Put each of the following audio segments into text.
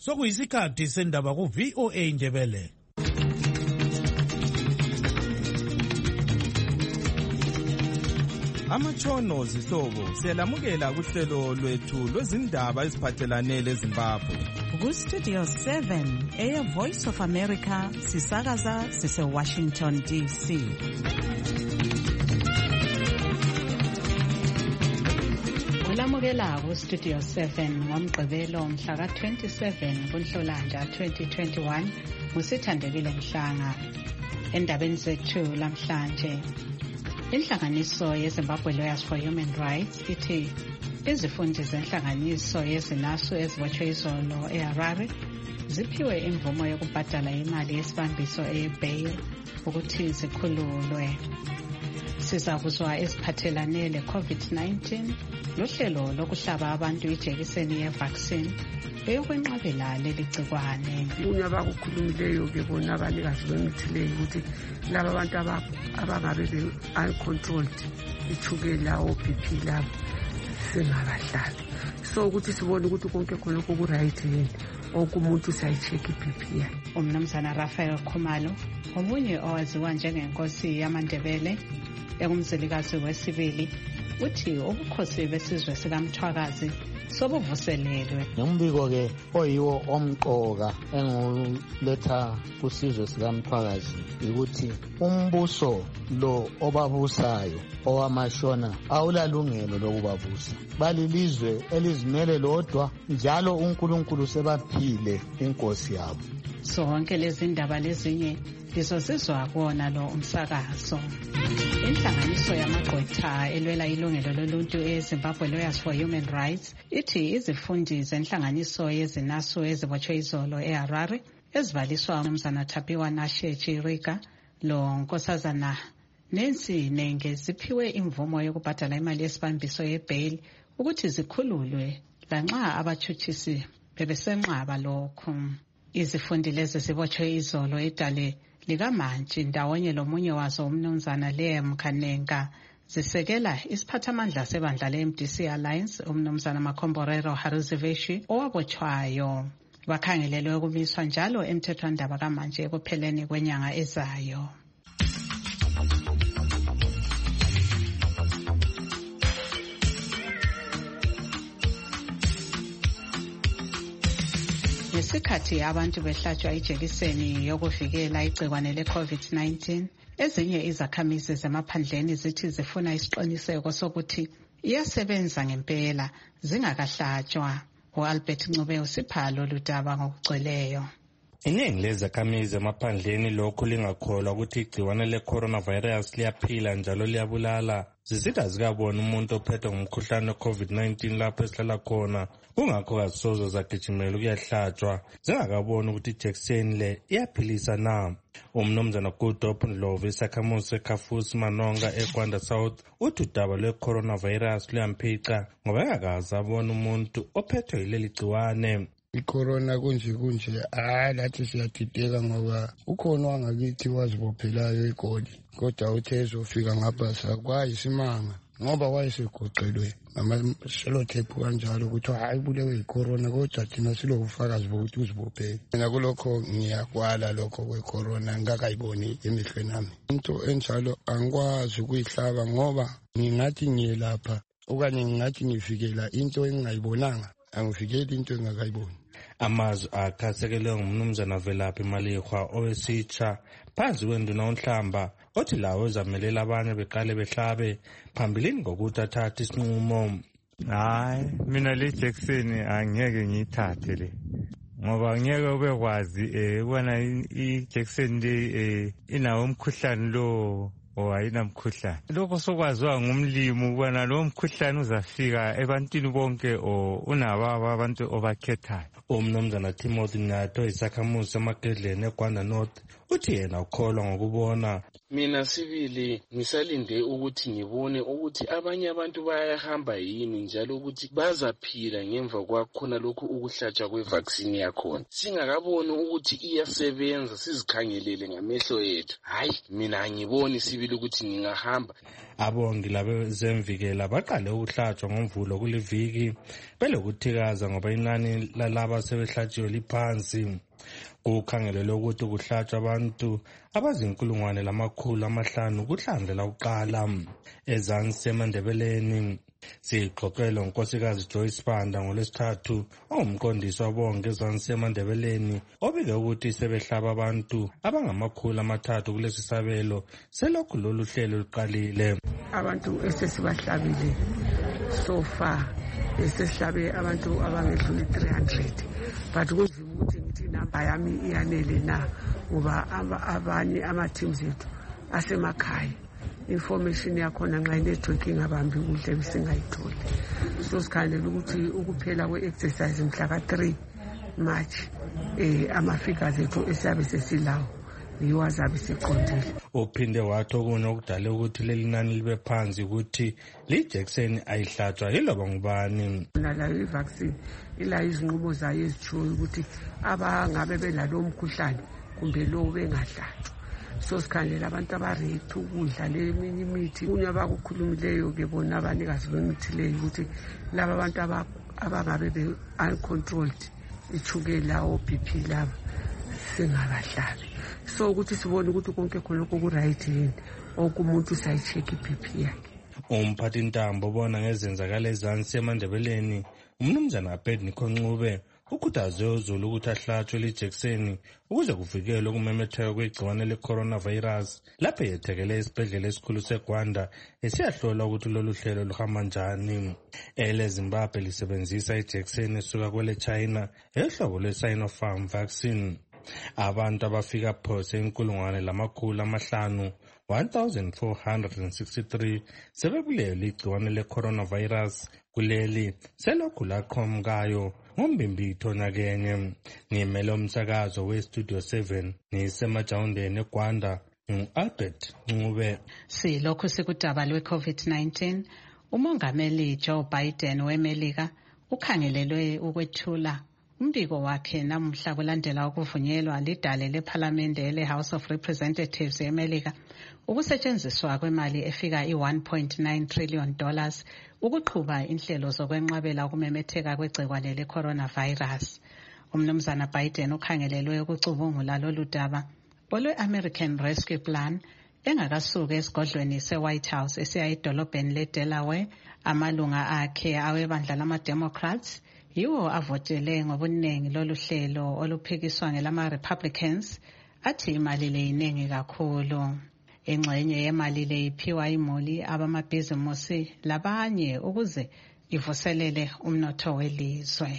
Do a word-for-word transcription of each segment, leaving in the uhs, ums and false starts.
sokuyisikhathi sendaba ku-V O A Ndebele. Amatshono zihlobo siyalamukela kuhlelo lwethu lwezindaba eziphathelane leZimbabwe. Ku-Studio seven, Air Voice of America, sisakaza sise-Washington D C. Ulamukela ku-Studio seven ngomgqibelo mhla ka-twenty-seven kuNhlolanja twenty twenty-one, ngusithandekile Mhlanga. Endabeni zethu lamhlanje, inhlanganiso yeZimbabwe Lawyers for Human Rights ithi izifundi zenhlanganiso yezinasu ezibotshwe izolo eHarare ziphiwe imvumo yokubhadala imali yesibambiso ebail ukuthi zikhululwe. Sizakuzwa eziphathelane le-COVID nineteen lohlelo lokuhlaba abantu ijekiseni ye-vaccine eyokwenqabela leli gciwane. Kunye abakukhulumileyo ke bona abanikazi bemithi leyo ukuthi laba abantu abangabe be-uncontrolled ithukela o-B P labo singabahlali. So ukuthi sibone ukuthi konke khonokho ku-right yini, okumuntu sayi-check i-B P yakhe. Umnumzana Raphael Khumalo, omunye owaziwa njengenkosi yamaNdebele engumzilikazi wesibili, uthi ubukhosi besizwe sikaMthwakazi sobuvuselelwe. Nombiko ke oyiwo omqoka enguletha kusizwe sikaMthwakazi ukuthi umbuso lo obabusayo owamashona awulalungelo lokubabusa. Balilizwe elizimele lodwa njalo uNkulunkulu sebaphile inkosi yabo. Sonke lezi ndaba lezinye lizosizwa kuwona lo umsakazo. Inhlanganiso yamagqwetha elwela ilungelo loluntu eZimbabwe Lawyers for Human Rights ithi izifundi zenhlanganiso yezinasu ezibotshwe izolo eHarare ezibaliswa uMnumzana Thapiwa Nashe Chirika lo nkosazana Nancy Nenge ziphiwe imvumo yokubhadala imali yesibambiso yebail ukuthi zikhululwe lanxa abathutshisi bebesenqaba lokho. Izifundi lezi zibotshwe izolo edale likamantshi ndawonye lomunye wazo uMnumzana Liam Khanenga zisekela isiphathamandla sebandla le-M D C Alliance uMnumzana Makhomborero Hariziveshi owabotshwayo. Bakhangelelwe ukumiswa njalo emthethwandaba kamantshi ekupheleni kwenyanga ezayo. Ngesikhathi abantu behlatshwa ijekiseni yokuvikela igcikwane le-COVID nineteen, ezinye izakhamizi zemaphandleni zithi zifuna isiqiniseko sokuthi iyasebenza ngempela zingakahlatshwa. U-Albert Ncube usiphalo ludaba ngokugcweleyo. Iningi lezakhamizi emaphandleni lokhu lingakholwa ukuthi igciwane le-coronavirus liyaphila njalo liyabulala. Zisithi azikaboni umuntu ophethwe ngumkhuhlane we-COVID nineteen lapho esihlala khona, kungakho kazisoze zagijimela ukuyahlatshwa zingakaboni ukuthi ijekiseni le iyaphilisa na. Umnumzana Goodhope Ndlovu, isakhamuzi seKhafusi Manonga eGwanda South, uthi udaba lwe-coronavirus luyamphica ngoba engakaze abone umuntu ophethwe yileli gciwane. I-corona kunje kunje hayi lathi siyadideka ngoba ukhona wangakithi wazibophelayo egoli, kodwa uthe ezofika ngapha sakwayisimanga ngoba wayesegoqelwe ngama-sellotape kanjalo ukuthi hayi bulewe yi-corona, kodwa thina silobufakazi bokuthi uzibophele. Mina kulokho ngiyakwala lokho kwe-corona, ngingakayiboni emehlweni ami. Into enjalo angikwazi ukuyihlaba ngoba ngingathi ngiyelapha okanye ngingathi ngivikela into engingayibonanga, angivikeli into engakayiboni. Amazwi akhasekelwe ngumnumzana Velaphi Malihwa owesitsha phansi kwenduna uNhlamba othi lawo ezamelela abanye beqale behlabe phambilini ngokuthi athathe isinqumo. Hayi, mina le jekiseni angeke ngiyithathe le ngoba ngeke ubekwazi ubona ijekiseni le inawo umkhuhlane lo owayinamkhuhlane. Lokho sokwaziwa ngumlimi ubona lo mkhuhlane uzafika ebantwini bonke o unababa abantu obakhethayo. Umnumzana Timothy Nyato, isakhamuzi seMakedleni eGwanda North, uthi yena ukholwa ngokubona Mina sibili ngisalinde ukuthi ngibone ukuthi abanye abantu bayahamba yini njalo ukuthi bazaphila ngemva kwakhona lokhu ukuhlatshwa kwevaccine yakhona. Singakaboni ukuthi iyasebenza sizikhangelele ngamehlo ethu. Hayi, mina angiboni sibili ukuthi ngingahamba. Abongi labezemvikela baqale ukuhlatshwa ngomvulo kuliviki belokuthikaza ngoba inani lalaba sebehlatshiwe liphansi. Kukhangelelwe ukuthi kuhlatshwa abantu abazinkulungwane lamakhulu amahlanu kuhlandlela kuqala ezansi eMandebeleni. Sixoxelwe unkosikazi Joyce Banda ngolwesithathu ongumqondisi wabonke ezansi eMandebeleni obike ukuthi sebehlaba abantu abangamakhulu amathathu kulesi sabelo selokhu lolu hlelo luqalile. Abantu esesibahlabile so far esesihlabe abantu abangedluli three hundred, but kunzima ukuthi ngithi inamba yami iyanele na ngoba abanye ama-teams ethu asemakhaya. Information yakhona nxa inetwork ingabambi kuhle bisingayitholi. So sikhangelela ukuthi ukuphela kwe-exercise mhla ka three March eh ama-figures ethu esiyabe sesilawo yiwo azabe siqondile. Uphinde wathi okunye okudale ukuthi leli nani libe phansi ukuthi lijekiseni ayihlatshwa yiloba ngubani. Nalayo i-vaccine ila izinqubo zayo ezitshiwo ukuthi abangabe belalo mkhuhlane kumbe lo bengadlatshwa. So sikhangelela abantu abarethu ukudla leminye imithi kunye abakukhulumileyo ke bona abanikazi bemithi leyo ukuthi laba abantu abangabe be-uncontrolled ichukela o-B P laba singabahlabi. So ukuthi sibone ukuthi konke khonokho ku-right yini okumuntu sayi-check i-B P yakhe. Umphathi ntambo bona ngezenzakala ezansi eMandebeleni umnumzana Abednego Ncube ukhuthaze uZulu ukuthi ahlatshwe lijekiseni ukuze kuvikelwe ukumemetheka kwegciwane le-coronavirus lapho yethekele esibhedlela esikhulu seGwanda esiyahlola ukuthi lolu hlelo luhamba njani. Ele Zimbabwe lisebenzisa ijekiseni esuka kwele China ehlobo lwe-Sinopharm vaccine. Abantu abafika phose inkulungwane lamakhulu amahlanu one thousand four hundred sixty-three sebebulewe igciwane le-coronavirus kuleli selokhu laqhamukayo ngombimbitho nakenye. Ngimele umsakazo we-Studio seven ngisemajawundeni eGwanda ngu-Albert Ncube. Silokhu sikudaba lwe-COVID nineteen, umongameli Joe Biden weMelika ukhangelelwe ukwethula umbiko wakhe namuhla kulandela ukuvunyelwa lidale lephalamende le-House of Representatives eMelika ukusetshenziswa kwemali efika i-one point nine trillion dollars ukuqhuba inhlelo zokwenqabela ukumemetheka kwegciwane le-coronavirus. Umnumzana Biden ukhangelelwe ukucubungula lolu daba olwe-American Rescue Plan engakasuka esigodlweni se-White House esiya edolobheni le-Delaware. Amalunga akhe awebandla lama-Democrats yiwo avotele ngobuningi lolu hlelo oluphikiswa ngelama-Republicans athi imali le iningi kakhulu. Ingxenye yemali le iphiwa imuli abamabhizimusi labanye ukuze ivuselele umnotho welizwe.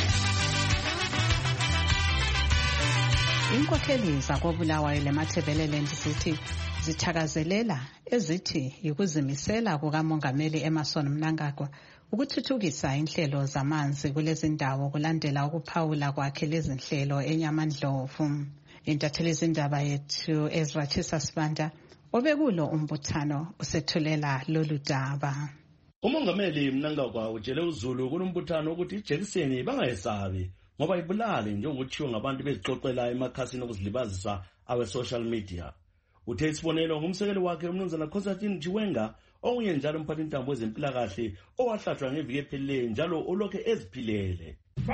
Inkokheli zakoBulawayo leMatabeleland zithi zithakazelela ezithi yikuzimisela kukamongameli Emmerson Mnangagwa ukuthuthukisa inhlelo zamanzi kulezi ndawo kulandela ukuphawula kwakhe lezi nhlelo eNyamandlovu. Intatheli zindaba yethu Ezra Chisasibanda obekulo umbuthano usethulela lolu daba. Umongameli Mnangagwa utshele uZulu kulombuthano ukuthi ijekiseni bangayesabi ngoba ibulale njengokutshiwo ngabantu bezixoxela emakhasini okuzilibazisa awe social media. Uthe isibonelo ngumsekeli wakhe umnumzana Constantine Chiwenga onye njalo umphathi ntambo wezempilakahle owahlatshwa ngeviki ephelileyo njalo olokhe eziphilele.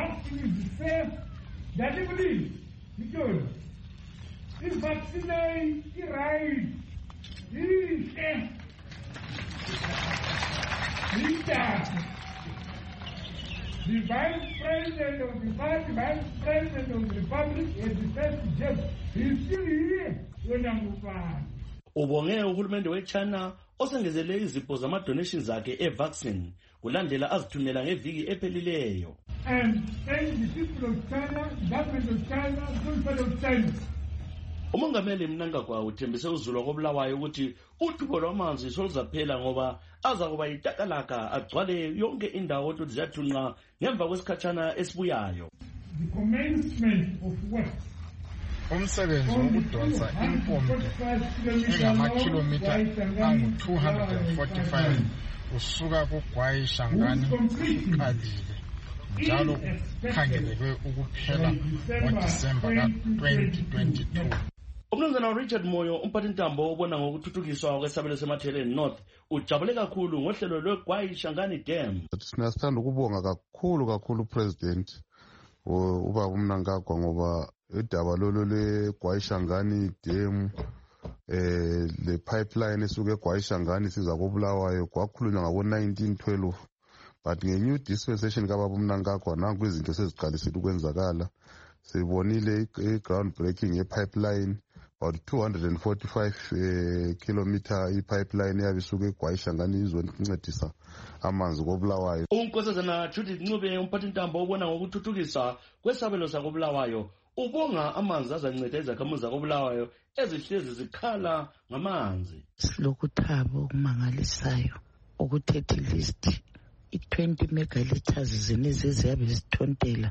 The Vice President of the Party, Vice President of the Republic, and the First Judge, he's still here. Ubonge uhulumende weChina osengezele izipho zama-donations zakhe e-vaccine kulandela azithumela ngeviki ephelileyo. And thank the people of China, government of China, government of China. Umongameli Mnangagwa uthembise uZulu koBulawayo ukuthi uthubo lwamanzi soluzaphela ngoba aza kuba yitakalaka agcwale yonke indawo ukuthi ziyathunqa ngemva kwesikhatshana esibuyayo. The commencement of work umsebenzi wokudonsa impompi engamakhilomitha angu-two hundred forty-five usuka kuGwayi Shangani uqalile njalo ukhangelelwe ukuphela ngoDisemba ka-twenty twenty-two. Umnumzana Richard Moyo, umphathintambo obona ngokuthuthukiswa kwesabelo seMatheleni North, ujabule kakhulu ngohlelo lweGwayi Shangani Dam. Siyasithanda ukubonga kakhulu kakhulu uPresident ubaba uMnangagwa ngoba idaba lolo leGwayi Shangani Dam eh le pipeline esuke eGwayi Shangani siza koBulawayo kwakhulunywa ngabo nineteen twelve, but nge-new dispensation kababa uMnangagwa nanku izinto seziqalisile ukwenzakala. Sibonile i-ground breaking ye-pipeline about two hundred forty-five uh, kilometer i-pipeline yabe isuke eGwayi Shangani izoncedisa amanzi koBulawayo. Unkosazana Judith Ncube, umphathintambo obona ngokuthuthukisa kwesabelo sakoBulawayo, ubonga amanzi azanceda izakhamuzi zakoBulawayo ezihlezi zikhala ngamanzi. Silokuthaba okumangalisayo ukuthi at least i-twenty megaliters zenezi eziyabe zithontela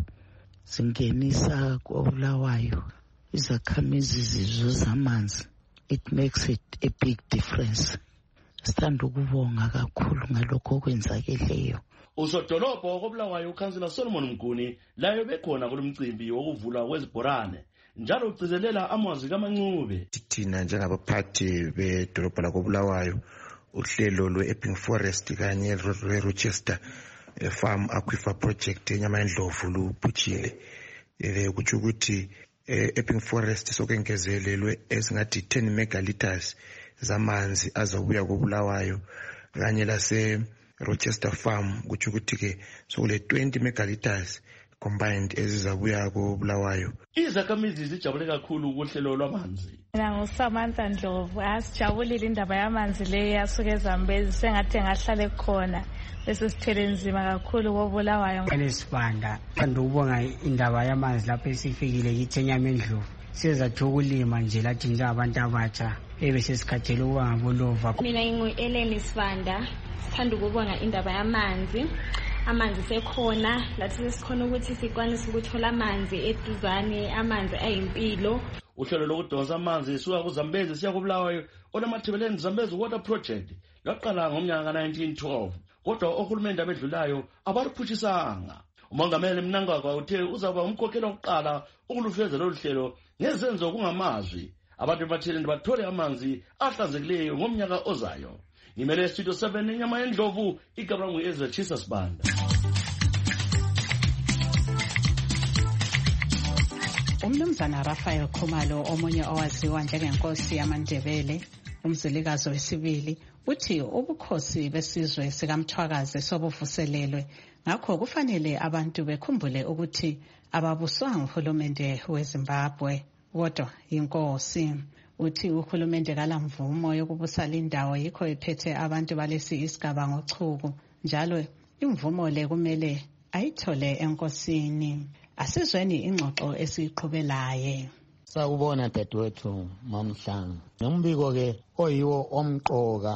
zingenisa koBulawayo izakhamizi zizuza amanzi. It makes it a big difference. Sithanda ukubonga kakhulu ngalokho okwenzakeleyo. Usodolopho koBulawayo uKhansila Solomon Mguni layo bekhona kulomcimbi wokuvulwa kwezibhorane njalo ugcizelela amazwi kaMancube. Thina njengabaphathi bedolopho lakoBulawayo uhlelo lwe-Epping Forest kanye lwe-Rochester Farm Aquifer Project enyama endlovu luphutshile. Kutsho ukuthi Epping Forest sokwengezelelwe esingathi ten megaliters zamanzi azabuya koBulawayo kanye lase Rochester Farm kutsho ukuthi ke sokule twenty megaliters combined ezizabuya koBulawayo. Izakhamizi zijabule kakhulu ukuhlelo lwamanzi. Mina nguSamantha Ndlovu, asijabulile indaba yamanzi le yasuke eZambezi sengathi ngahlale khona bese sithele nzima kakhulu koBulawayo. Elisibanda ngithanda ukubonga indaba yamanzi lapho esifikile kithi enyama endlovu. Siza ukulima nje lathi njengabantu abatsha ebese sikhathele ukuba ngabolova. Mina ngingu-Eleni Sibanda, sithanda ukubonga indaba yamanzi. Amanzi sekhona lathi sesikhona ukuthi sikwanise ukuthola amanzi eduzane, amanzi ayimpilo. Uhlelo lokudonsa amanzi suka kuZambezi siya koBulawayo olamathebeleni Zambezi Water Project laqala ngomnyaka ka nineteen twelve, kodwa ohulumeni abedlulayo abaruphutshisanga. Umongameli Mnangagwa uthe uzaba umkhokheli wokuqala ukulufeza lolu hlelo ngezenzo kungamazwi abantu eMatheleni bathole amanzi ahlanzekileyo ngomnyaka ozayo. Ngimele Studio seven enyama endlovu, igama nguEzra Chisa Sibanda. Umnumzana Raphael Khumalo, omunye owaziwa njengenkosi yamaNdebele, umzilikazi wesibili, uthi ubukhosi besizwe sikaMthwakazi sobuvuselelwe, ngakho kufanele abantu bekhumbule ukuthi ababuswanga uhulumende weZimbabwe kodwa inkosi. Uthi uhulumende kalamvumo yokubusa lindawo yikho ephethe abantu balesi isigaba ngochuku, njalo imvumo le kumele ayithole enkosini. Asizweni ingxoxo esiqhubelaye. Sawubona dadewethu Mamhlanga. Nombiko ke oyiwo omqoka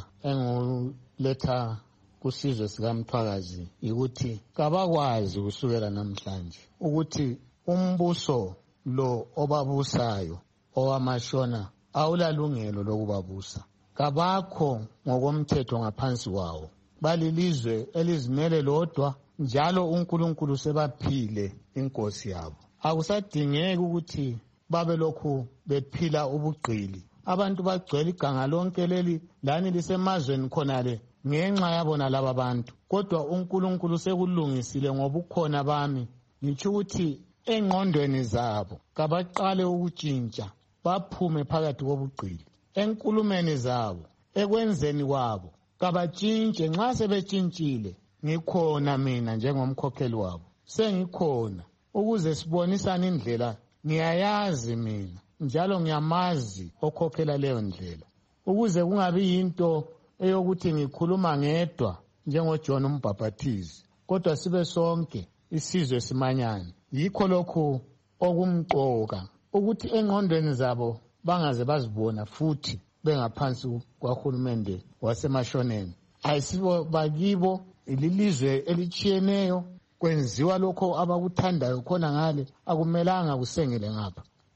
enguletha kusizwe sikaMthwakazi ukuthi kabakwazi kusukela namhlanje ukuthi umbuso lo obabusayo owamashona awulalungelo lokubabusa. Kabakho ngokomthetho ngaphansi kwawo. Balilizwe elizimele lodwa njalo uNkulunkulu sebaphile inkosi yabo. Akusadingeki ukuthi babe lokhu bephila ubugqili. Abantu bagcwele iganga lonke leli lani lisemazweni khonale ngenxa yabona laba bantu. Kodwa uNkulunkulu sekulungisile ngobukhona bami. Ngitsho ukuthi engqondweni zabo kabaqale ukutshintsha baphume phakathi kobugqili. Enkulumeni zabo ekwenzeni kwabo kabatshintshe. Nxa sebetshintshile ngikhona mina njengomkhokheli wabo. Sengikhona ukuze sibonisane indlela. Ngiyayazi mina njalo ngiyamazi okhokhela leyo ndlela, ukuze kungabi yinto eyokuthi ngikhuluma ngedwa njengoJohn uMbhaphathizi, kodwa sibe sonke isizwe simanyane. Yikho lokhu okumqoka ukuthi engqondweni zabo bangaze bazibona futhi bengaphansi kwahulumende wasemashoneni. Ayisibo bakibo ililizwe elichiyeneyo, kwenziwa lokho abakuthandayo khona ngale, akumelanga kusengele ngapha.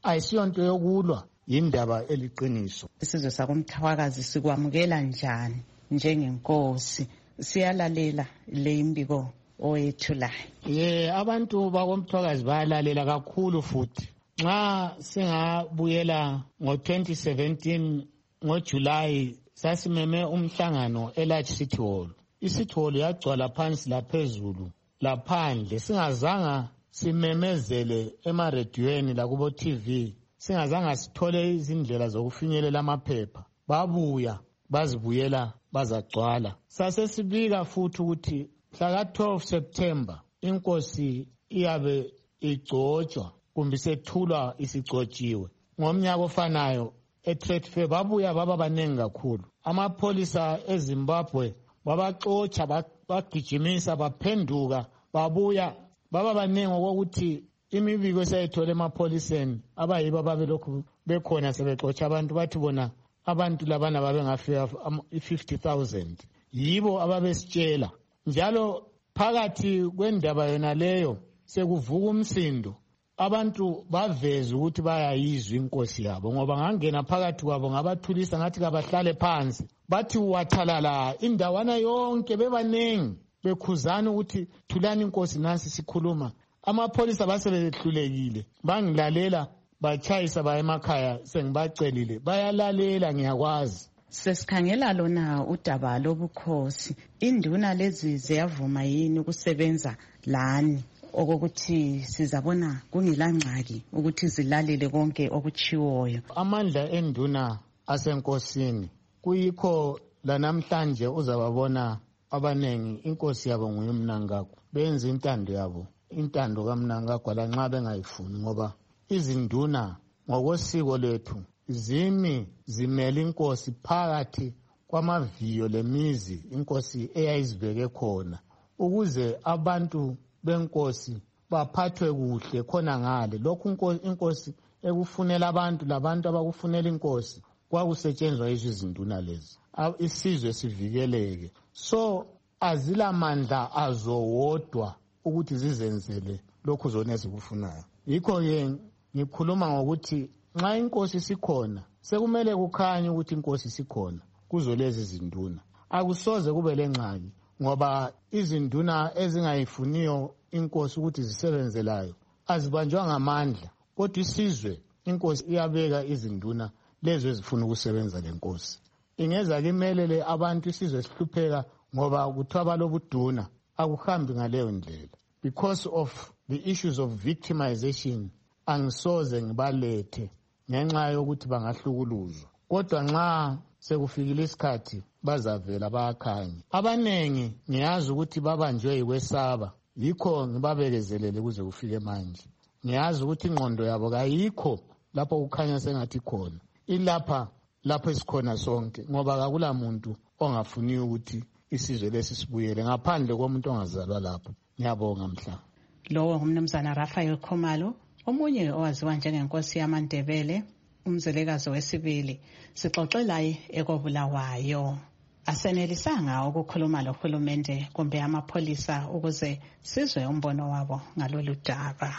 ayisiyonto yokulwa, yindaba eliqiniso. Isizwe sakumthwakazi sikwamukela njani njengenkosi? Siyalalela le imbiko oyethulayo. Ye abantu bakomthwakazi bayalalela kakhulu futhi. Nxa singabuyela ngo twenty seventeen ngoJuly sasimeme umhlangano eLarge City Hall. iCity Hall yagcwala phansi laphezulu laphandle, singazanga simemezele emarediyweni lakubo T V, singazanga sithole izindlela zokufinyelela amaphepha. Babuya bazibuyela bazagcwala. Sasesibika futhi ukuthi mhla twelve September inkosi iyabe igcotshwa kumbe sethulwa isigcotshiwe. Ngomnyaka ofanayo e-Trade Fair babuya baba baningi kakhulu. Amapholisa eZimbabwe babaxotsha bagijimisa baphenduka babuya baba baningi ukuthi imibiko esayithola emapholiseni abayibo ababelokhu bekhona sebexotsha abantu bathi bona abantu labana babengafika fifty thousand. Yibo ababesitshela. Njalo phakathi kwendaba yona leyo sekuvuka umsindo. Abantu baveza ukuthi bayayizwa inkosi yabo ngoba ngangena phakathi kwabo ngabathulisa ngathi kabahlale phansi. Bathi wathalala indawana yonke bebaningi bekhuzana ukuthi thulani inkosi nansi sikhuluma. Amapholisa basebehlulekile bangilalela bachayisa baya emakhaya sengibacelile bayalalela ngiyakwazi. Sesikhangela lona udaba lobukhosi, induna lezi ziyavuma yini ukusebenza lani okokuthi sizabona kungilangxaki ukuthi zilalele konke okuchiwoyo? Amandla enduna asenkosini kuyikho lanamhlanje uzababona abanengi inkosi yabo nguyumnangagwa benza intando yabo, intando kaMnangagwa lanxa bengayifuni ngoba izinduna ngokosiko lethu zimi zimele inkosi phakathi kwamaviyo lemizi inkosi eyayizibeke khona ukuze abantu benkosi baphathwe kuhle khona ngale. Lokhu inkosi ekufunela abantu labantu abakufunela inkosi kwakusetshenzwa izinduna lezi isizwe sivikeleke. So azilamandla azowodwa ukuthi zizenzele lokhu zona ezikufunayo. Yikho-ke ngikhuluma ngokuthi nxa inkosi sikhona sekumele kukhanye ukuthi inkosi sikhona kuzo lezi zinduna. Akusoze kube lengxaki ngoba izinduna ezingayifuniyo inkosi ukuthi zisebenzelayo azibanjwa ngamandla, kodwa isizwe inkosi iyabeka izinduna lezo ezifuna ukusebenza lenkosi. Ingeza kimelele abantu isizwe sihlupheka ngoba kuthiwa balobuduna akuhambi ngaleyo ndlela. Because of the issues of victimization angisoze ngibalethe ngenxa yokuthi bangahlukuluzwa, kodwa nxa sekufikile isikhathi bazavela bayakhanya. Abanengi ngiyazi ukuthi babanjwe yikwesaba, yikho ngibabekezelele kuze kufike manje. Ngiyazi ukuthi ingqondo yabo kayikho lapho kukhanya sengathi khona, ilapha lapho esikhona sonke ngoba akula muntu ongafuni ukuthi isizwe lesi sibuyele ngaphandle komuntu ongazalwa lapho. Ngiyabonga mhla. Lowo ngumnumzana Raphael Khumalo, omunye owaziwa njengenkosi yamaNdebele, umzelekazi wesibili. Sixoxelayo ekobulawayo. Asenelisanga ukukhuluma lohulumende kumbe amapholisa ukuze sizwe umbono wabo ngalolu daba.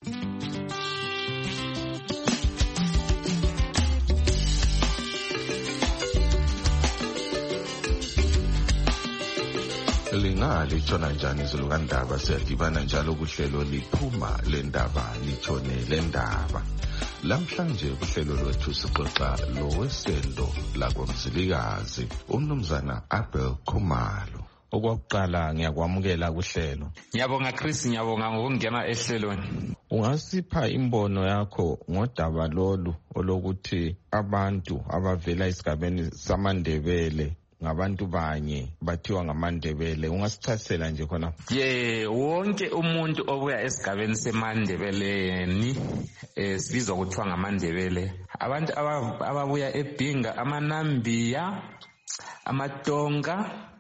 Lingali litshona njani izulu kandaba? Siyadibana njalo kuhlelo liphuma lendaba litshone lendaba. Lamhlanje kuhlelo lwethu sixoxa lowesendo lakwamzilikazi umnumzana Abel Khumalo. Okokuqala ngiyakwamukela kuhlelo. Ngiyabonga Chris, ngiyabonga ngokungena ehlelweni. Ungasipha imbono yakho ngodaba lolu olokuthi abantu abavela esigabeni samaNdebele ngabantu banye bathiwa ngamaNdebele, ungasichasela nje khona? Ye, wonke umuntu obuya esigabeni seMandebeleni eh sibizwa ukuthiwa ngamaNdebele. Abantu ababuya eBhinga, amaNambiya, amaTonga,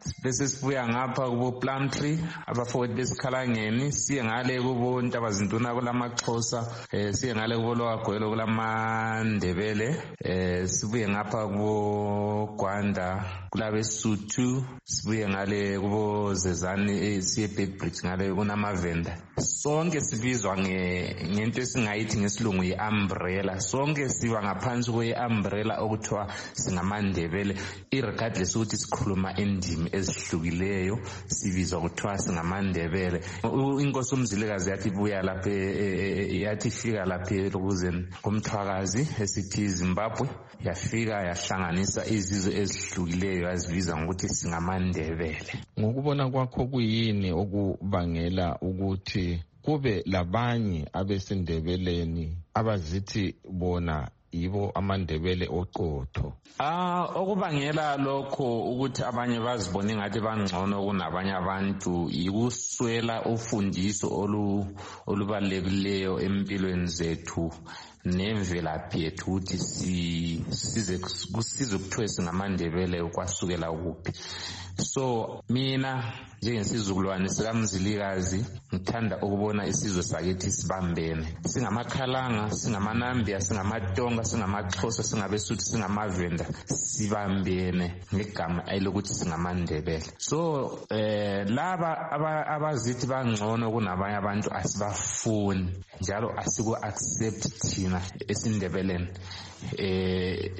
bese sibuya ngapha kubo Plumtree abafowethu besikhalangeni, siye ngale kubo Ntabazintuna kulamaXhosa, eh siye ngale kubo Lwagwelo kulamandebele, eh sibuye ngapha kubo Gwanda kulabeSuthu, sibuye ngale kubo Zezani siye Bedbridge ngale kunamavenda. Sonke sibizwa ngento esingayithi ngesilungu yi-umbrella, sonke siba ngaphansi kwe-umbrella okuthiwa singamandebele, irregardless ukuthi sikhuluma indimi ezihlukileyo sibizwa kuthiwa singamandebele. Inkosi uMzilikazi yathi ibuya lapha yathi ifika lapha elokuzeni kumthwakazi esithi Zimbabwe, yafika yahlanganisa izizwe ezihlukileyo yazibiza ngokuthi singamandebele. Ngokubona kwakho kuyini okubangela ukuthi kube labanye abesindebeleni abazithi bona yibo amandebele oqotho? Ah okubangela lokho ukuthi abanye bazibone ngathi bangcono kunabanye abantu yikuswela ufundiso olu olubalulekileyo empilweni zethu nemvelaphi yethu ukuthi size kusize kuthiwe singamandebele kwasukela kuphi. So mina njengesizukulwane sikaMzilikazi ngithanda ukubona isizwe sakithi sibambene, singamakhalanga, singamanambia, singamaTonga, singamaXhosa, singabeSuthu, singamavenda, sibambene ngegama elokuthi singamandebele. So eh laba abazithi bangcono kunabanye abantu asibafuni njalo asiku accept thina esindebeleni eh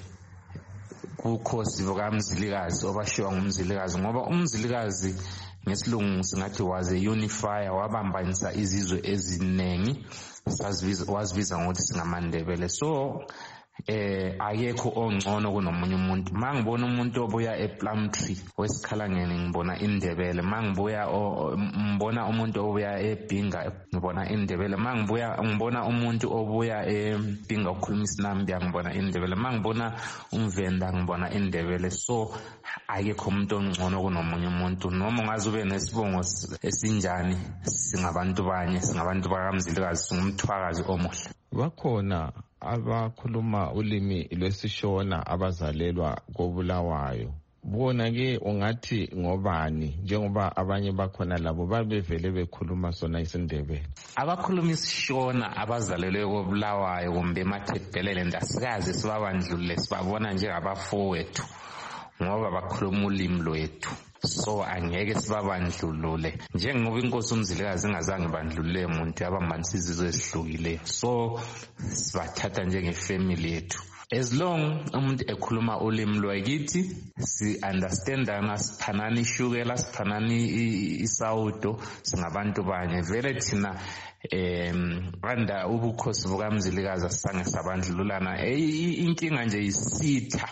kukhosi bukaMzilikazi obashiwa nguMzilikazi, ngoba uMzilikazi ngesilungu singathi was a unifier, wabambanisa izizwe eziningi, wazibiza ngokuthi singamandebele. So eh akekho ongcono kunomunye umuntu. Mangibona umuntu obuya ePlumtree wesikhalangeni ngibona indebele, mangibuya ngibona umuntu obuya eBhinga ngibona indebele, mangibuya ngibona umuntu obuya eBhinga okhuluma isinambia ngibona indebele, mangibona umvenda ngibona indebele. So akekho umuntu ongcono kunomunye umuntu, noma ungaze ube nesibongo esinjani, singabantu banye, singabantu bakaMzilikazi, singumthwakazi omuhle. Bakhona abakhuluma ulimi lwesishona abazalelwa koBulawayo, bona ke ungathi ngobani njengoba abanye bakhona labo babevele bekhuluma sona isindebele? Abakhuluma isishona abazalelwe koBulawayo kumbe emathebhelele ndasikazi sibabandlulule, sibabona njengabafowethu ngoba bakhuluma ulimi lwethu. So angeke sibabandlulule njengoba inkosi uMzilikazi ingazange bandlulule umuntu abambanisa izizwe ezihlukile. So sibathatha njengefamily yethu. As long umuntu ekhuluma ulimi lwakithi si understandana, siphanani ishukela, siphanani isawudo, singabantu banye. Vele thina em banda ubukhosi bukaMzilikazi asange sabandlululana. Inkinga nje isitha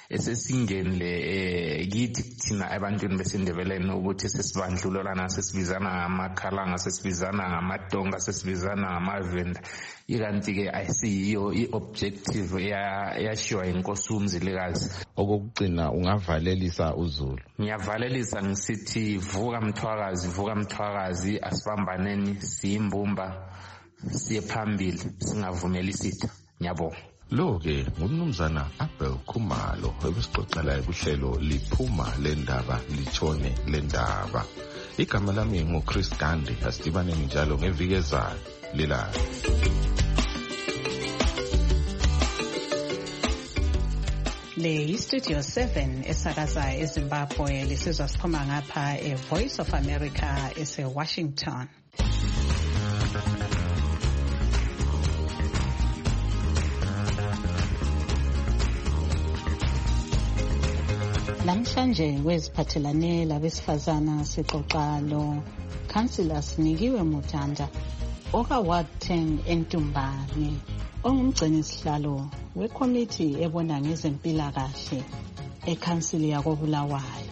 esesingenile kithi thina abantwini besindebeleni ukuthi sesibandlululana, sesibizana ngamakhalanga, sesibizana ngamaTonga, sesibizana ngamavenda. Ikanti ke ayisiyo iobjective yashiwa inkosi uMzilikazi. Okugcina ungavalelisa uZulu? Ngiyavalelisa ngisithi vuka mthwakazi, vuka mthwakazi, asibambaneni siyimbumba siye phambili singavumeli isitha. Ngiyabonga. Lo-ke ngumnumzana Abel Khumalo ebesixoxela kuhlelo liphuma lendaba litshone lendaba. Igama lami nguChris Gandhi, asidibane njalo ngeviki ezayo lila. Le Studio seven esakaza eZimbabwe, lisizwa siphuma ngapha eVoice of America ese-Washington. Namhlanje kweziphathelane labesifazana sixoxa lo Councillor Sinikiwe Mutanda oka Ward ten eNtumbane, ongumgcini sihlalo wekomiti ebona ngezempilakahle eCouncil yakoBulawayo.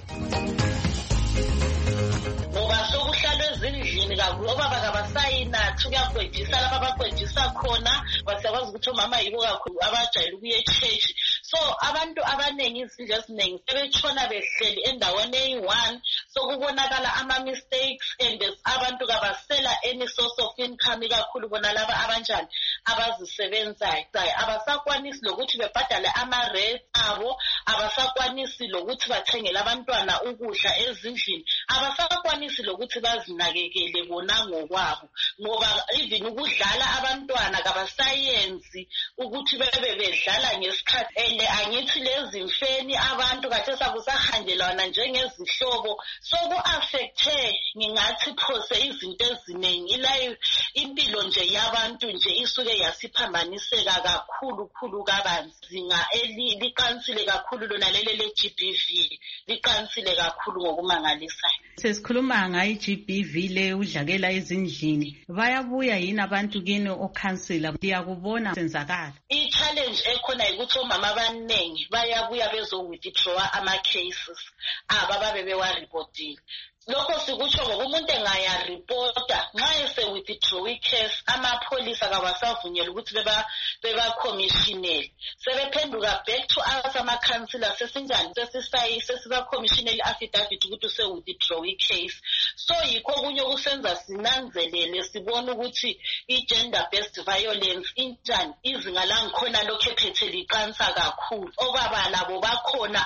Ngoba sokuhlala ezindlini ngoba bakabasayina kuyagwejisa lapha abagwejisa khona, basakwazi ukuthi umama yibo kakhulu abajayele ukuya e-church. So abantu abaningi izindlu eziningi sebetshona behleli endaweni eyi-one, sokubonakala ama-mistakes and abantu kabasela any source of income kakhulu bona laba abanjani abazisebenzayo abasakwanisi lokuthi bebhadale ama-rent abo, abasakwanisi lokuthi bathengele abantwana ukudla ezindlini, abasakwanisi lokuthi bazinakekele bona ngokwabo, ngoba even ukudlala abantwana kabasayenzi ukuthi bebe bedlala ngesikhathi. And angithi lezi mfeni abantu kade sakusahanjelwana njengezihlobo, so ku-affecthe ngingathi phose izinto eziningi. Ila impilo nje yabantu nje isuke yasiphambaniseka kakhulu khulu kabanzi. Zinga liqansile kakhulu lona lele le-G B V, liqansile kakhulu ngokumangalisayo. Sesikhuluma ngayi G B V le udlakela ezindlini, bayabuya yini abantu kini okhansila liyakubona senzakala? I-challenge ekhona ukuthi omama abaningi bayabuya bezo-withdrawa ama-cases aba babe bewaripotile. Lokho sikutsho ngoba umuntu engayaripota nxa ese-withdraw i-case, amapholisa kawasavunyela ukuthi beba beba-commissionele. Sebephenduka back to us ama-councillor, sesinjani sesisayi sesiba-commissionele i-affidavit ukuthi use-withdraw i-case. So yikho kunye okusenza sinanzelele sibone ukuthi i-gender based violence injani, izinga langikhona lokho ephethe liqansa kakhulu. Obaba labo bakhona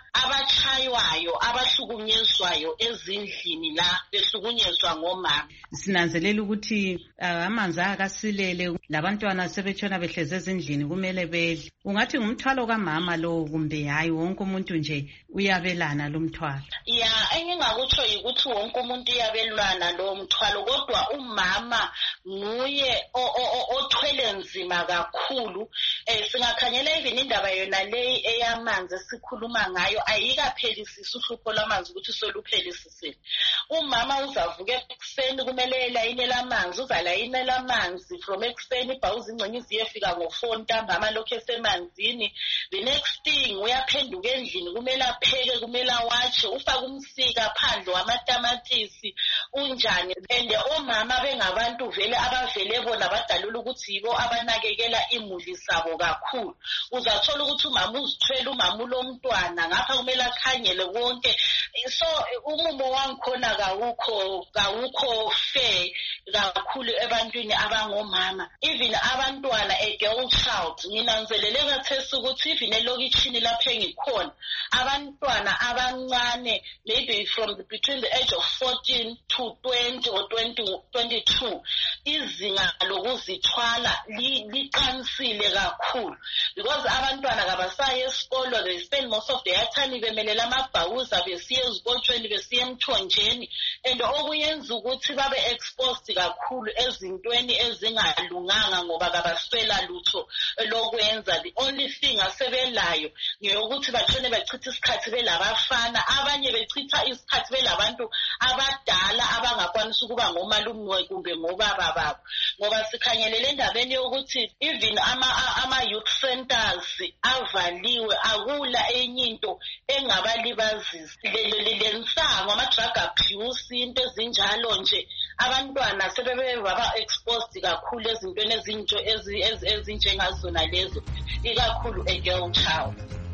abachaywayo, abahlukunyezwayo ezindlini la behlukunyezwa ngomama. Sinanzelela ukuthi amanzi akasilele, labantwana sebetshona behleze ezindlini kumele bedle. Ungathi ngumthwalo kamama lo kumbe hayi wonke umuntu nje uyabelana lo mthwalo? Ya, engingakutsho ukuthi wonke umuntu uyabelana lo mthwalo, kodwa umama nguye othwele nzima kakhulu. Eh singakhanyela even indaba yona le eyamanzi esikhuluma ngayo ayikaphelisisi uhlupho lwamanzi ukuthi soluphelisisile. Umama uzavuka ekuseni kumele elayinele amanzi, uzalayinela amanzi from ekuseni ibhawuzi ingcenye iziyefika ngo-four ntambama lokho esemanzini. The next thing uyaphenduka endlini kumele apheke, kumele awatshe, ufake umsika phandle wamatamatisi unjani. And omama bengabantu vele abavele bona badalula ukuthi yibo abanakekela imuli zabo kakhulu. Uzathola ukuthi umama uzithwele, umama ulomntwana ngapha kumele akhanyele konke. So umumo wangikhona kawukho kawukho fair kakhulu ebantwini abangomama. Even abantwana, a girl child, nginanzelele kathesi ukuthi even elokishini lapho engikhona abantwana abancane, maybe from the, between the age of fourteen to twenty or twenty, twenty-two, izinga lokuzithwala liqansile kakhulu, because abantwana kabasaya esikolo, they spend most of their time bemelela amabhawuza besiya ezikotshweni besiya emthonjeni, and okuyenza ukuthi babe exposed kakhulu ezintweni ezingalunganga ngoba kabaswela lutho lokwenza. The only thing asebelayo ngeyokuthi batshone bechitha isikhathi belabafana, abanye bechitha isikhathi belabantu abadala abangakwanisa ukuba ngomalume kumbe ngobaba babo. Ngoba sikhanyelele endabeni yokuthi even ama-youth centers avaliwe, akula enye into engabalibazisa. Lensango, ama-drug abuse, into ezinjalo nje, abantwana sebebe baba exposed kakhulu ezintweni ezintsho ezinjengazona lezo, ikakhulu a girl child.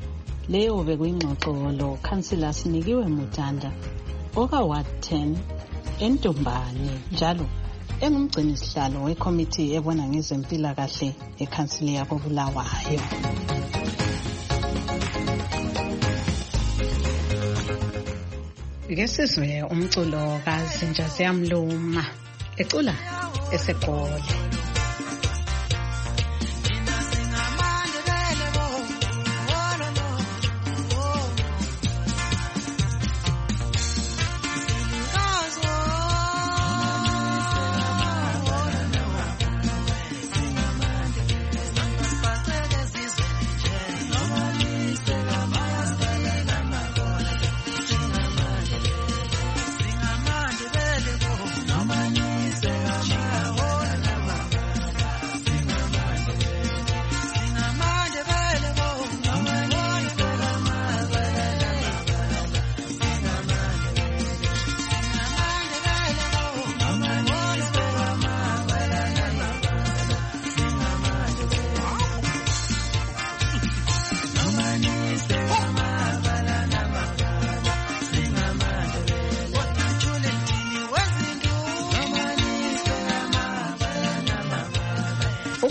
Leyo bekuyingxoxo lo Councillor Sinikiwe Mutanda oka Ward ten eNtombane, njalo engumgcini sihlalo wekomiti ebona ngezempilakahle eKhansili yako Bulawayo. Ike sizwe umculo kaZinja Ziyamluma ecula eseGoli.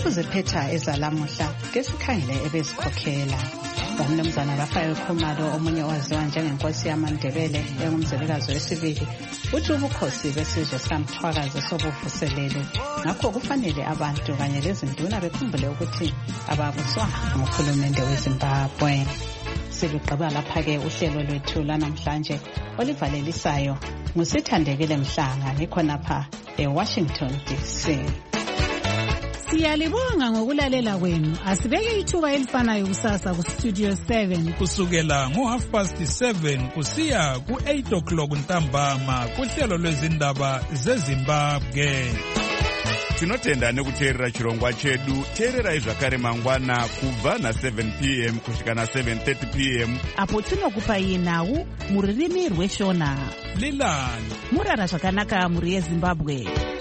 ukuziphetha ezalamuhla ke sikhangele ebezikhokhela. Umnumzana Rafael Khumalo, omunye owaziwa njengenkosi yamaNdebele engumzekakazi wesibili, uthi ubukhosi besizwe samthwakazi sobuvuselelo. Ngakho kufanele abantu kanye lezinduna bekhumbule ukuthi ababuswa nguhulumende weZimbabwe. Siluqaba lapha-ke uhlelo lwethu lanamhlanje olivalelisayo nguSithandekile Mhlanga ngikhonapha eWashington D C. Siyalibonga ngokulalela kwenu. Asibeke ithuba elifanayo kusasa ku Studio seven kusukela ngo half past seven kusiya ku eight o'clock ntambama kuhlelo lwezindaba zeZimbabwe. Tinotenda nekuteerera chirongwa chedu. Teererai zvakare mangwana kubva na seven p m kusvika na seven thirty p m apo tinokupai nhau muririmi rweshona. Lilani murara zvakanaka muri yeZimbabwe.